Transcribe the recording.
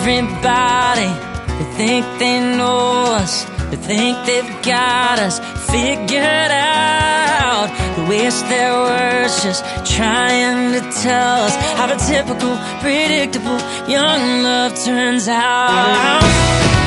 everybody. They think they know us, they think they've got us figured out. They waste their words just trying to tell us how the typical, predictable young love turns out.